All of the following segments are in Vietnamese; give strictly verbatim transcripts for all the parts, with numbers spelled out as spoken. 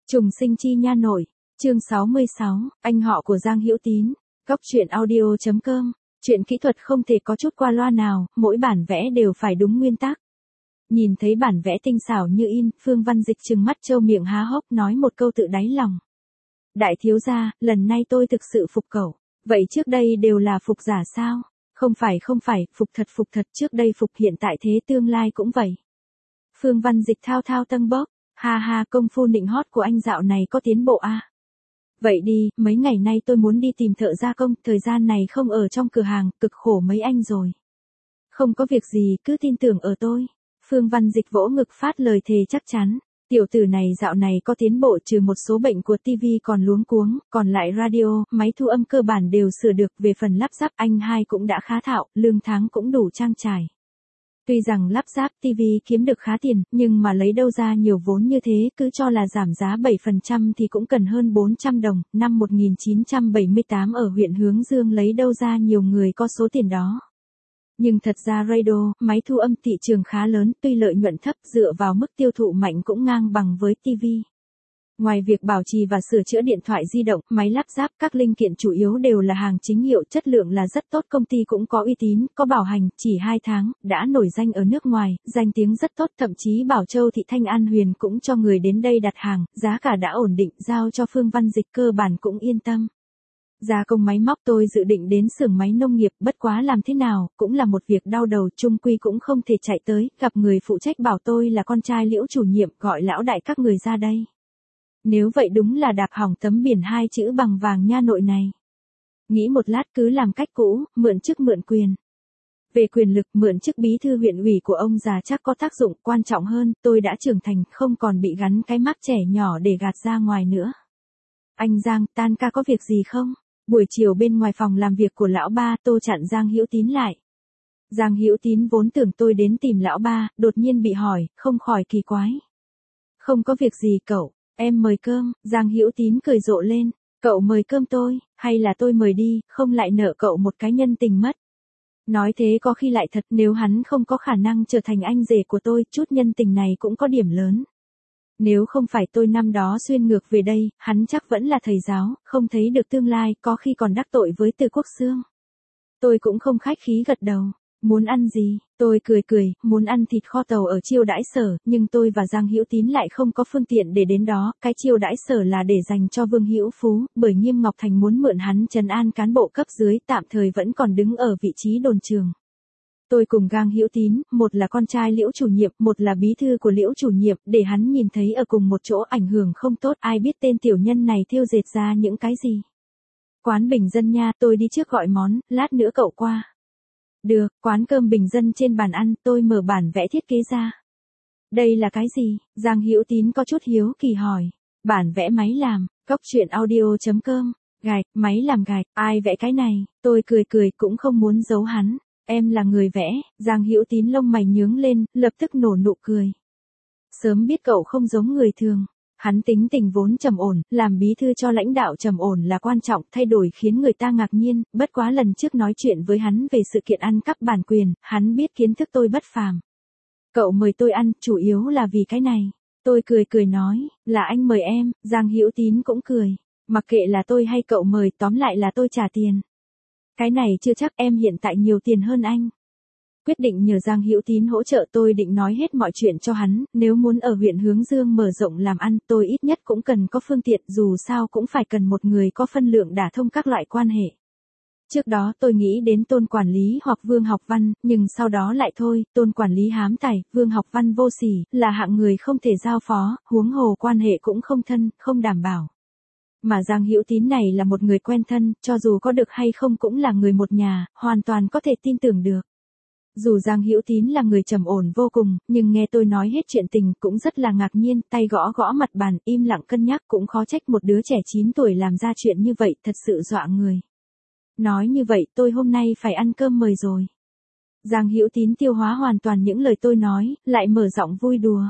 Trùng sinh chi nha nội, chương sáu mươi sáu, anh họ của Giang Hữu Tín, góc truyện audio chấm com, chuyện kỹ thuật không thể có chút qua loa nào, mỗi bản vẽ đều phải đúng nguyên tắc. Nhìn thấy bản vẽ tinh xảo như in, Phương Văn Dịch trừng mắt trâu miệng há hốc nói một câu tự đáy lòng. Đại thiếu gia, lần này tôi thực sự phục cậu, vậy trước đây đều là phục giả sao? Không phải không phải, phục thật phục thật, trước đây phục hiện tại thế tương lai cũng vậy. Phương Văn Dịch thao thao tân bốc, ha ha, công phu nịnh hót của anh dạo này có tiến bộ à? Vậy đi, mấy ngày nay tôi muốn đi tìm thợ gia công, thời gian này không ở trong cửa hàng, cực khổ mấy anh rồi. Không có việc gì, cứ tin tưởng ở tôi. Phương Văn Dịch vỗ ngực phát lời thề chắc chắn. Tiểu tử này dạo này có tiến bộ, trừ một số bệnh của tivi còn luống cuống, còn lại radio, máy thu âm cơ bản đều sửa được, về phần lắp ráp anh hai cũng đã khá thạo, lương tháng cũng đủ trang trải. Tuy rằng lắp ráp tivi kiếm được khá tiền, nhưng mà lấy đâu ra nhiều vốn như thế, cứ cho là giảm giá bảy phần trăm thì cũng cần hơn bốn trăm đồng, năm một nghìn chín trăm bảy mươi tám ở huyện Hướng Dương lấy đâu ra nhiều người có số tiền đó. Nhưng thật ra radio, máy thu âm thị trường khá lớn, tuy lợi nhuận thấp, dựa vào mức tiêu thụ mạnh cũng ngang bằng với tivi. Ngoài việc bảo trì và sửa chữa điện thoại di động, máy lắp ráp, các linh kiện chủ yếu đều là hàng chính hiệu, chất lượng là rất tốt, công ty cũng có uy tín, có bảo hành, chỉ hai tháng, đã nổi danh ở nước ngoài, danh tiếng rất tốt, thậm chí Bảo Châu Thị Thanh An Huyền cũng cho người đến đây đặt hàng, giá cả đã ổn định, giao cho Phương Văn Dịch cơ bản cũng yên tâm. Gia công máy móc tôi dự định đến xưởng máy nông nghiệp, bất quá làm thế nào, cũng là một việc đau đầu, chung quy cũng không thể chạy tới, gặp người phụ trách bảo tôi là con trai Liễu chủ nhiệm, gọi lão đại các người ra đây. Nếu vậy đúng là đạp hỏng tấm biển hai chữ bằng vàng nha nội này. Nghĩ một lát cứ làm cách cũ, mượn chức mượn quyền. Về quyền lực, mượn chức bí thư huyện ủy của ông già chắc có tác dụng, quan trọng hơn, tôi đã trưởng thành, không còn bị gắn cái mác trẻ nhỏ để gạt ra ngoài nữa. Anh Giang, tan ca có việc gì không? Buổi chiều bên ngoài phòng làm việc của lão ba, tôi chặn Giang Hữu Tín lại. Giang Hữu Tín vốn tưởng tôi đến tìm lão ba, đột nhiên bị hỏi, không khỏi kỳ quái. Không có việc gì cậu, em mời cơm. Giang Hữu Tín cười rộ lên, cậu mời cơm tôi, hay là tôi mời đi, không lại nợ cậu một cái nhân tình mất. Nói thế có khi lại thật, nếu hắn không có khả năng trở thành anh rể của tôi, chút nhân tình này cũng có điểm lớn. Nếu không phải tôi năm đó xuyên ngược về đây, hắn chắc vẫn là thầy giáo, không thấy được tương lai, có khi còn đắc tội với Từ Quốc Xương. Tôi cũng không khách khí gật đầu. Muốn ăn gì? Tôi cười cười, muốn ăn thịt kho tàu ở chiêu đãi sở, nhưng tôi và Giang Hữu Tín lại không có phương tiện để đến đó, cái chiêu đãi sở là để dành cho Vương Hữu Phú, bởi Nghiêm Ngọc Thành muốn mượn hắn trấn an cán bộ cấp dưới, tạm thời vẫn còn đứng ở vị trí đồn trường. Tôi cùng Giang Hữu Tín, một là con trai Liễu chủ nhiệm, một là bí thư của Liễu chủ nhiệm, để hắn nhìn thấy ở cùng một chỗ ảnh hưởng không tốt, ai biết tên tiểu nhân này thêu dệt ra những cái gì. Quán bình dân nha, tôi đi trước gọi món, lát nữa cậu qua. Được, quán cơm bình dân trên bàn ăn, tôi mở bản vẽ thiết kế ra. Đây là cái gì? Giang Hữu Tín có chút hiếu kỳ hỏi. Bản vẽ máy làm, góc truyện audio chấm com, gạch, máy làm gạch, ai vẽ cái này? Tôi cười cười cũng không muốn giấu hắn. Em là người vẽ. Giang Hữu Tín lông mày nhướng lên, lập tức nổ nụ cười. Sớm biết cậu không giống người thường. Hắn tính tình vốn trầm ổn, làm bí thư cho lãnh đạo trầm ổn là quan trọng, thay đổi khiến người ta ngạc nhiên, bất quá lần trước nói chuyện với hắn về sự kiện ăn cắp bản quyền, hắn biết kiến thức tôi bất phàm. Cậu mời tôi ăn, chủ yếu là vì cái này. Tôi cười cười nói, là anh mời em. Giang Hữu Tín cũng cười. Mặc kệ là tôi hay cậu mời, tóm lại là tôi trả tiền. Cái này chưa chắc, em hiện tại nhiều tiền hơn anh. Quyết định nhờ Giang Hữu Tín hỗ trợ, tôi định nói hết mọi chuyện cho hắn, nếu muốn ở huyện Hướng Dương mở rộng làm ăn, tôi ít nhất cũng cần có phương tiện, dù sao cũng phải cần một người có phân lượng đả thông các loại quan hệ. Trước đó tôi nghĩ đến Tôn quản lý hoặc Vương Học Văn, nhưng sau đó lại thôi, Tôn quản lý hám tài, Vương Học Văn vô sỉ, là hạng người không thể giao phó, huống hồ quan hệ cũng không thân, không đảm bảo. Mà Giang Hữu Tín này là một người quen thân, cho dù có được hay không cũng là người một nhà, hoàn toàn có thể tin tưởng được. Dù Giang Hữu Tín là người trầm ổn vô cùng, nhưng nghe tôi nói hết chuyện tình cũng rất là ngạc nhiên, tay gõ gõ mặt bàn, im lặng cân nhắc, cũng khó trách một đứa trẻ chín tuổi làm ra chuyện như vậy, thật sự dọa người. Nói như vậy, tôi hôm nay phải ăn cơm mời rồi. Giang Hữu Tín tiêu hóa hoàn toàn những lời tôi nói, lại mở giọng vui đùa.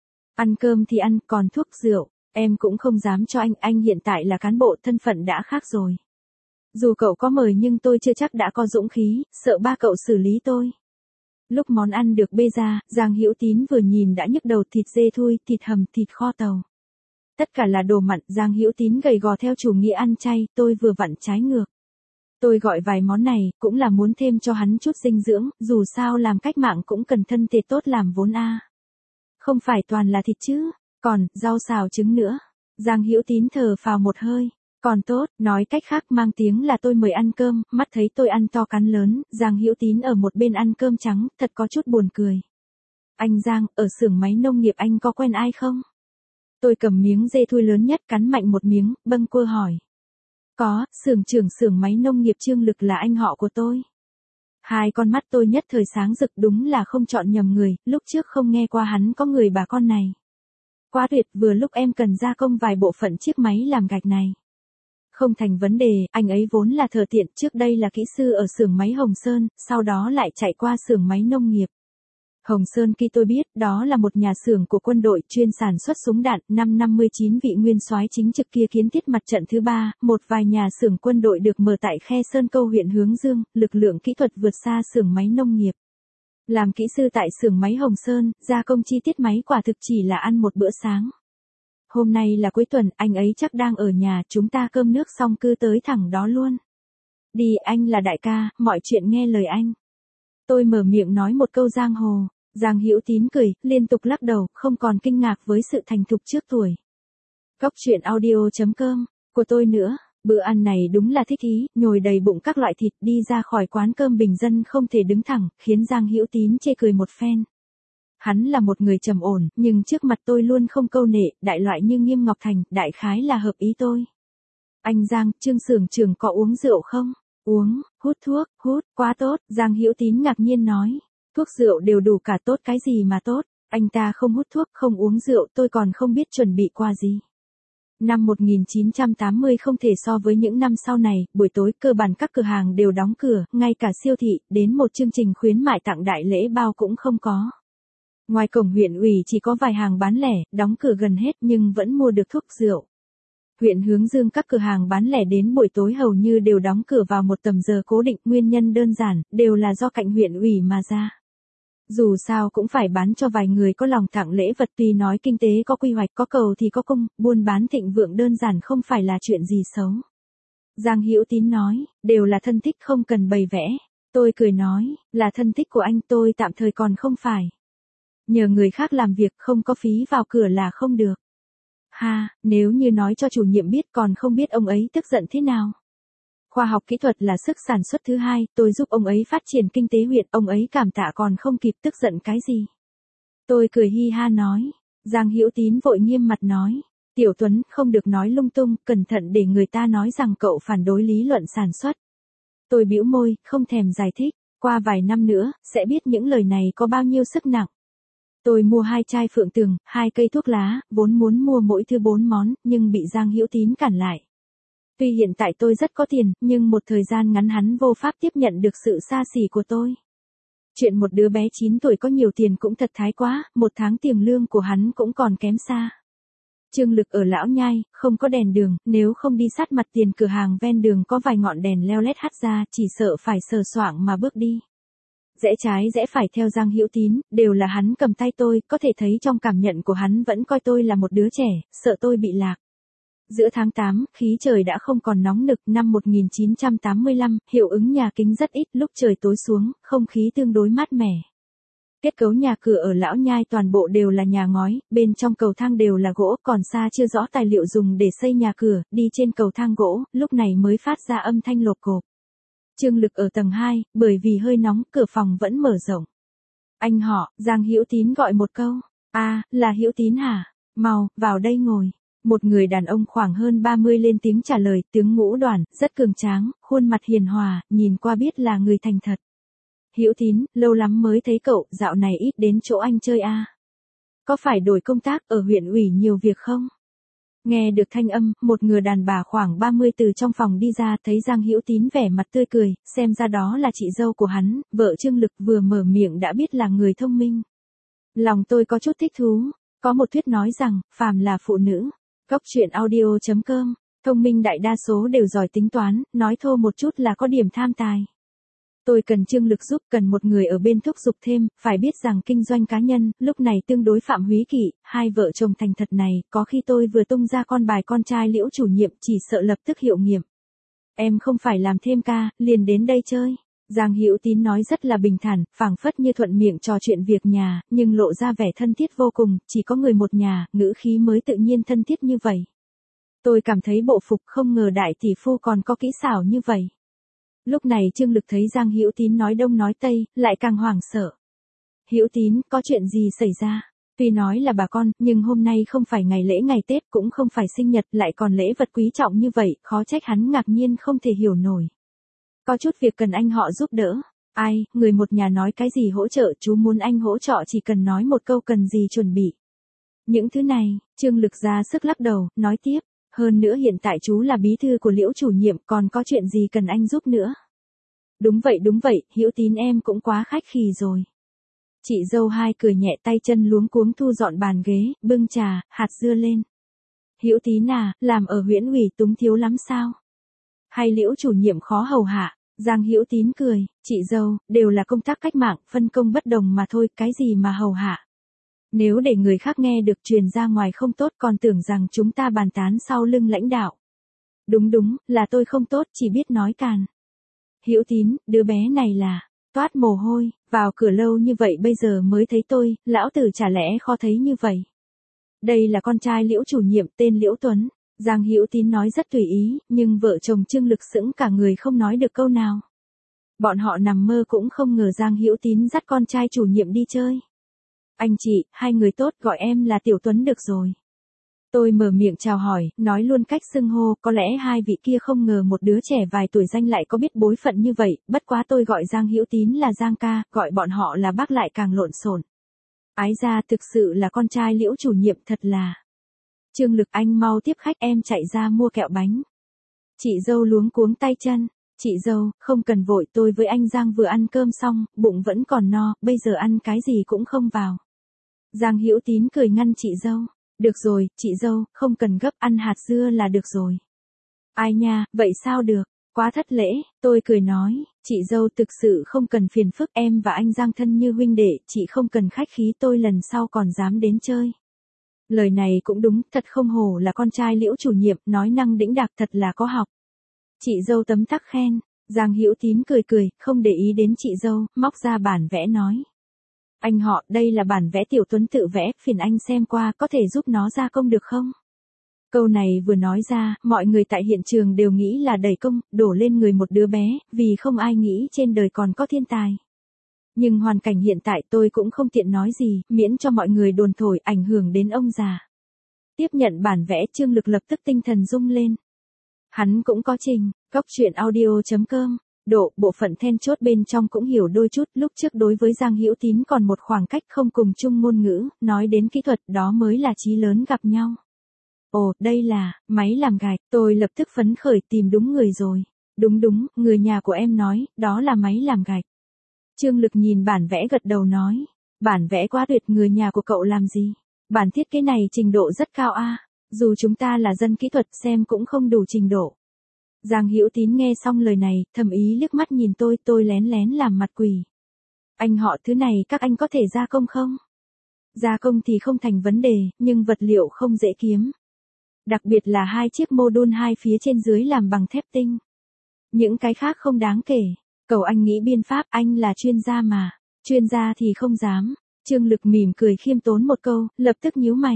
Ăn cơm thì ăn, còn thuốc rượu, em cũng không dám cho anh, anh hiện tại là cán bộ, thân phận đã khác rồi. Dù cậu có mời nhưng tôi chưa chắc đã có dũng khí, sợ ba cậu xử lý tôi. Lúc món ăn được bê ra, Giang Hữu Tín vừa nhìn đã nhức đầu, thịt dê thui, thịt hầm, thịt kho tàu. tất cả là đồ mặn, Giang Hữu Tín gầy gò theo chủ nghĩa ăn chay, tôi vừa vặn trái ngược. Tôi gọi vài món này, cũng là muốn thêm cho hắn chút dinh dưỡng, dù sao làm cách mạng cũng cần thân thể tốt làm vốn a. Không phải toàn là thịt chứ, còn, rau xào trứng nữa. Giang Hữu Tín thở phào một hơi. Còn tốt, nói cách khác mang tiếng là tôi mời ăn cơm, mắt thấy tôi ăn to cắn lớn, Giang Hữu Tín ở một bên ăn cơm trắng, thật có chút buồn cười. Anh Giang, ở xưởng máy nông nghiệp anh có quen ai không? Tôi cầm miếng dê thui lớn nhất cắn mạnh một miếng, bâng quơ hỏi. Có, xưởng trưởng xưởng máy nông nghiệp Trương Lực là anh họ của tôi. Hai con mắt tôi nhất thời sáng rực, đúng là không chọn nhầm người, lúc trước không nghe qua hắn có người bà con này. Quá tuyệt, vừa lúc em cần gia công vài bộ phận chiếc máy làm gạch này. Không thành vấn đề, anh ấy vốn là thợ tiện, trước đây là kỹ sư ở xưởng máy Hồng Sơn, sau đó lại chạy qua xưởng máy nông nghiệp. Hồng Sơn khi tôi biết, đó là một nhà xưởng của quân đội chuyên sản xuất súng đạn, năm năm mươi chín vị nguyên soái chính trực kia kiến thiết mặt trận thứ ba, một vài nhà xưởng quân đội được mở tại Khe Sơn Câu huyện Hướng Dương, lực lượng kỹ thuật vượt xa xưởng máy nông nghiệp. Làm kỹ sư tại xưởng máy Hồng Sơn, gia công chi tiết máy quả thực chỉ là ăn một bữa sáng. Hôm nay là cuối tuần, anh ấy chắc đang ở nhà, chúng ta cơm nước xong cứ tới thẳng đó luôn. Đi, anh là đại ca, mọi chuyện nghe lời anh. Tôi mở miệng nói một câu giang hồ, Giang Hữu Tín cười, liên tục lắc đầu, không còn kinh ngạc với sự thành thục trước tuổi. Góc truyện audio chấm com, của tôi nữa, bữa ăn này đúng là thích ý, nhồi đầy bụng các loại thịt đi ra khỏi quán cơm bình dân không thể đứng thẳng, khiến Giang Hữu Tín chê cười một phen. Hắn là một người trầm ổn, nhưng trước mặt tôi luôn không câu nệ, đại loại như Nghiêm Ngọc Thành, đại khái là hợp ý tôi. Anh Giang, Trương xưởng trưởng có uống rượu không? Uống, hút thuốc, hút, quá tốt, Giang Hữu Tín ngạc nhiên nói. Thuốc rượu đều đủ cả, tốt cái gì mà tốt, anh ta không hút thuốc, không uống rượu, tôi còn không biết chuẩn bị qua gì. Năm một nghìn chín trăm tám mươi không thể so với những năm sau này, buổi tối cơ bản các cửa hàng đều đóng cửa, ngay cả siêu thị, đến một chương trình khuyến mại tặng đại lễ bao cũng không có. Ngoài cổng huyện ủy chỉ có vài hàng bán lẻ, đóng cửa gần hết nhưng vẫn mua được thuốc rượu. Huyện Hướng Dương các cửa hàng bán lẻ đến buổi tối hầu như đều đóng cửa vào một tầm giờ cố định, nguyên nhân đơn giản, đều là do cạnh huyện ủy mà ra. Dù sao cũng phải bán cho vài người có lòng tặng lễ vật, tuy nói kinh tế có quy hoạch, có cầu thì có cung, buôn bán thịnh vượng đơn giản không phải là chuyện gì xấu. Giang Hữu Tín nói, đều là thân thích không cần bày vẽ. Tôi cười nói, là thân thích của anh, tôi tạm thời còn không phải. Nhờ người khác làm việc không có phí vào cửa là không được. Ha, nếu như nói cho chủ nhiệm biết còn không biết ông ấy tức giận thế nào. Khoa học kỹ thuật là sức sản xuất thứ hai, tôi giúp ông ấy phát triển kinh tế huyện, ông ấy cảm tạ còn không kịp, tức giận cái gì. Tôi cười hi ha nói, Giang Hữu Tín vội nghiêm mặt nói, Tiểu Tuấn không được nói lung tung, cẩn thận để người ta nói rằng cậu phản đối lý luận sản xuất. Tôi bĩu môi, không thèm giải thích, qua vài năm nữa, sẽ biết những lời này có bao nhiêu sức nặng. Tôi mua hai chai Phượng Tường, hai cây thuốc lá, vốn muốn mua mỗi thứ bốn món, nhưng bị Giang Hữu Tín cản lại. Tuy hiện tại tôi rất có tiền, nhưng một thời gian ngắn hắn vô pháp tiếp nhận được sự xa xỉ của tôi. Chuyện một đứa bé chín tuổi có nhiều tiền cũng thật thái quá, một tháng tiền lương của hắn cũng còn kém xa. Trương Lực ở Lão Nhai, không có đèn đường, nếu không đi sát mặt tiền cửa hàng ven đường có vài ngọn đèn leo lét hắt ra, chỉ sợ phải sờ soạng mà bước đi. Rẽ trái rẽ phải theo Giang Hữu Tín, đều là hắn cầm tay tôi, có thể thấy trong cảm nhận của hắn vẫn coi tôi là một đứa trẻ, sợ tôi bị lạc. Giữa tháng tám, khí trời đã không còn nóng nực, năm một nghìn chín trăm tám mươi lăm, hiệu ứng nhà kính rất ít, lúc trời tối xuống, không khí tương đối mát mẻ. Kết cấu nhà cửa ở Lão Nhai toàn bộ đều là nhà ngói, bên trong cầu thang đều là gỗ, còn xa chưa rõ tài liệu dùng để xây nhà cửa, đi trên cầu thang gỗ, lúc này mới phát ra âm thanh lộp cộp. Trương Lực ở tầng hai, bởi vì hơi nóng, cửa phòng vẫn mở rộng. Anh họ, Giang Hữu Tín gọi một câu. A, à, là Hữu Tín hả? Mau, vào đây ngồi. Một người đàn ông khoảng hơn ba mươi lên tiếng trả lời, tướng Ngũ Đoàn, rất cường tráng, khuôn mặt hiền hòa, nhìn qua biết là người thành thật. Hữu Tín, lâu lắm mới thấy cậu, dạo này ít đến chỗ anh chơi a. À? Có phải đổi công tác ở huyện ủy nhiều việc không? Nghe được thanh âm, một người đàn bà khoảng ba mươi từ trong phòng đi ra, thấy Giang Hữu Tín vẻ mặt tươi cười, xem ra đó là chị dâu của hắn, vợ Trương Lực, vừa mở miệng đã biết là người thông minh. Lòng tôi có chút thích thú, có một thuyết nói rằng, phàm là phụ nữ, góc truyện audio chấm com, thông minh đại đa số đều giỏi tính toán, nói thô một chút là có điểm tham tài. Tôi cần Trương Lực giúp, cần một người ở bên thúc giục thêm, phải biết rằng kinh doanh cá nhân, lúc này tương đối phạm húy kỵ, hai vợ chồng thành thật này, có khi tôi vừa tung ra con bài con trai Liễu chủ nhiệm chỉ sợ lập tức hiệu nghiệm. Em không phải làm thêm ca, liền đến đây chơi. Giang Hữu Tín nói rất là bình thản, phảng phất như thuận miệng trò chuyện việc nhà, nhưng lộ ra vẻ thân thiết vô cùng, chỉ có người một nhà, ngữ khí mới tự nhiên thân thiết như vậy. Tôi cảm thấy bộ phục, không ngờ đại tỷ phu còn có kỹ xảo như vậy. Lúc này Trương Lực thấy Giang Hữu Tín nói đông nói tây, lại càng hoảng sợ. Hữu Tín, có chuyện gì xảy ra? Tuy nói là bà con, nhưng hôm nay không phải ngày lễ ngày Tết, cũng không phải sinh nhật, lại còn lễ vật quý trọng như vậy, khó trách hắn ngạc nhiên không thể hiểu nổi. Có chút việc cần anh họ giúp đỡ. Ai, người một nhà nói cái gì hỗ trợ, chú muốn anh hỗ trợ chỉ cần nói một câu cần gì chuẩn bị. Những thứ này, Trương Lực ra sức lắc đầu, nói tiếp. Hơn nữa hiện tại chú là bí thư của Liễu chủ nhiệm, còn có chuyện gì cần anh giúp nữa. Đúng vậy đúng vậy, Hữu Tín em cũng quá khách khí rồi. Chị dâu hai cười nhẹ, tay chân luống cuống thu dọn bàn ghế, bưng trà, hạt dưa lên. Hữu Tín à, làm ở huyện ủy túng thiếu lắm sao? Hay Liễu chủ nhiệm khó hầu hạ? Giang Hữu Tín cười, chị dâu, đều là công tác cách mạng, phân công bất đồng mà thôi, cái gì mà hầu hạ. Nếu để người khác nghe được truyền ra ngoài không tốt, còn tưởng rằng chúng ta bàn tán sau lưng lãnh đạo. Đúng đúng, là tôi không tốt, chỉ biết nói càn. Hữu Tín, đứa bé này là, toát mồ hôi, vào cửa lâu như vậy bây giờ mới thấy tôi, lão tử chả lẽ khó thấy như vậy. Đây là con trai Liễu chủ nhiệm tên Liễu Tuấn. Giang Hữu Tín nói rất tùy ý, nhưng vợ chồng Trương Lực sững cả người không nói được câu nào. Bọn họ nằm mơ cũng không ngờ Giang Hữu Tín dắt con trai chủ nhiệm đi chơi. Anh chị, hai người tốt, gọi em là Tiểu Tuấn được rồi. Tôi mở miệng chào hỏi, nói luôn cách xưng hô, có lẽ hai vị kia không ngờ một đứa trẻ vài tuổi danh lại có biết bối phận như vậy, bất quá tôi gọi Giang Hữu Tín là Giang ca, gọi bọn họ là bác lại càng lộn xộn. Ái ra thực sự là con trai Liễu chủ nhiệm, thật là. Trương Lực, anh mau tiếp khách, em chạy ra mua kẹo bánh. Chị dâu luống cuống tay chân. Chị dâu, không cần vội, tôi với anh Giang vừa ăn cơm xong, bụng vẫn còn no, bây giờ ăn cái gì cũng không vào. Giang Hữu Tín cười ngăn chị dâu. Được rồi, chị dâu, không cần gấp, ăn hạt dưa là được rồi. Ai nha, vậy sao được, quá thất lễ, tôi cười nói, chị dâu thực sự không cần phiền phức, em và anh Giang thân như huynh đệ, chị không cần khách khí, tôi lần sau còn dám đến chơi. Lời này cũng đúng, thật không hổ là con trai Liễu chủ nhiệm, nói năng đĩnh đạc, thật là có học. Chị dâu tấm tắc khen. Giang Hữu Tín cười cười, không để ý đến chị dâu, móc ra bản vẽ nói. Anh họ, đây là bản vẽ Tiểu Tuấn tự vẽ, phiền anh xem qua, có thể giúp nó gia công được không? Câu này vừa nói ra, mọi người tại hiện trường đều nghĩ là đẩy công, đổ lên người một đứa bé, vì không ai nghĩ trên đời còn có thiên tài. Nhưng hoàn cảnh hiện tại tôi cũng không tiện nói gì, miễn cho mọi người đồn thổi ảnh hưởng đến ông già. Tiếp nhận bản vẽ, Trương Lực lập tức tinh thần rung lên. Hắn cũng có trình, góc truyện audio chấm com. Độ, bộ phận then chốt bên trong cũng hiểu đôi chút, lúc trước đối với Giang Hữu Tín còn một khoảng cách không cùng chung ngôn ngữ, nói đến kỹ thuật đó mới là chí lớn gặp nhau. Ồ, đây là, máy làm gạch, tôi lập tức phấn khởi tìm đúng người rồi. Đúng đúng, người nhà của em nói, đó là máy làm gạch. Trương Lực nhìn bản vẽ gật đầu nói, bản vẽ quá tuyệt, người nhà của cậu làm gì? Bản thiết kế này trình độ rất cao a, dù chúng ta là dân kỹ thuật xem cũng không đủ trình độ. Giang Hữu Tín nghe xong lời này, thầm ý liếc mắt nhìn tôi, tôi lén lén làm mặt quỷ. Anh họ, thứ này các anh có thể gia công không? Gia công thì không thành vấn đề, nhưng vật liệu không dễ kiếm. Đặc biệt là hai chiếc mô đun hai phía trên dưới làm bằng thép tinh. Những cái khác không đáng kể. Cầu anh nghĩ biên pháp, anh là chuyên gia mà. Chuyên gia thì không dám. Trương Lực mỉm cười khiêm tốn một câu, lập tức nhíu mày.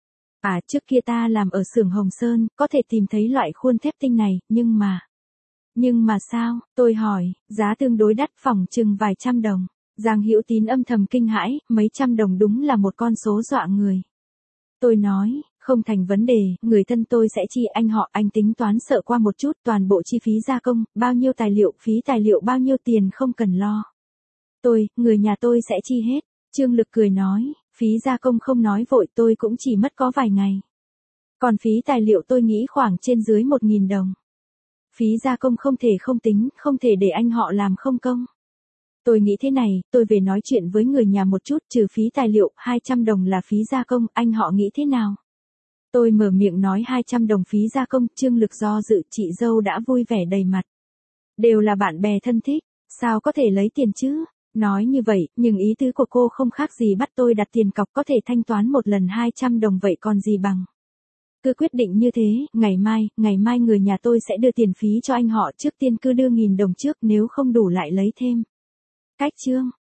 À, trước kia ta làm ở xưởng Hồng Sơn, có thể tìm thấy loại khuôn thép tinh này, nhưng mà... Nhưng mà sao, tôi hỏi, giá tương đối đắt, phỏng chừng vài trăm đồng. Giang Hữu Tín âm thầm kinh hãi, mấy trăm đồng đúng là một con số dọa người. Tôi nói, không thành vấn đề, người thân tôi sẽ chi, anh họ, anh tính toán sợ qua một chút, toàn bộ chi phí gia công, bao nhiêu tài liệu, phí tài liệu bao nhiêu tiền không cần lo. Tôi, người nhà tôi sẽ chi hết. Trương Lực cười nói, phí gia công không nói vội, tôi cũng chỉ mất có vài ngày. Còn phí tài liệu tôi nghĩ khoảng trên dưới một nghìn đồng. Phí gia công không thể không tính, không thể để anh họ làm không công. Tôi nghĩ thế này, tôi về nói chuyện với người nhà một chút, trừ phí tài liệu, hai trăm đồng là phí gia công, anh họ nghĩ thế nào? Tôi mở miệng nói hai trăm đồng phí gia công, Trương Lực do dự, chị dâu đã vui vẻ đầy mặt. Đều là bạn bè thân thích, Sao có thể lấy tiền chứ? Nói như vậy, nhưng ý tứ của cô không khác gì bắt tôi đặt tiền cọc có thể thanh toán một lần hai trăm đồng vậy còn gì bằng. Cứ quyết định như thế, ngày mai, ngày mai người nhà tôi sẽ đưa tiền phí cho anh họ, trước tiên cứ đưa nghìn đồng trước, nếu không đủ lại lấy thêm. Cách chương